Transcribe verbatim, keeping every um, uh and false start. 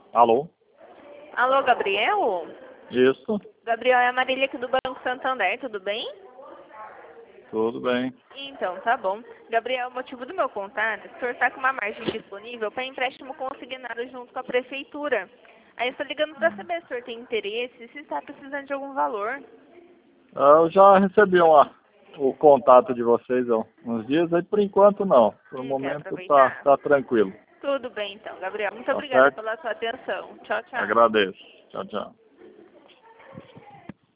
Alô? Alô, Gabriel? Isso, Gabriel, é a Marília aqui do Banco Santander, tudo bem? tudo bem. Então, tá bom. Gabriel, o motivo do meu contato é que o senhor está com uma margem disponível para empréstimo consignado junto com a prefeitura. Aí eu estou ligando para saber se o senhor tem interesse e se está precisando de algum valor. Ah, Eu já recebi uma, o contato de vocês há uns dias, aí por enquanto não. Por o Hum, quer momento tá, aproveitar? tá tranquilo. Tudo bem, então, Gabriel. Muito Tá obrigada certo? pela sua atenção. Tchau, tchau. Agradeço. Tchau, tchau.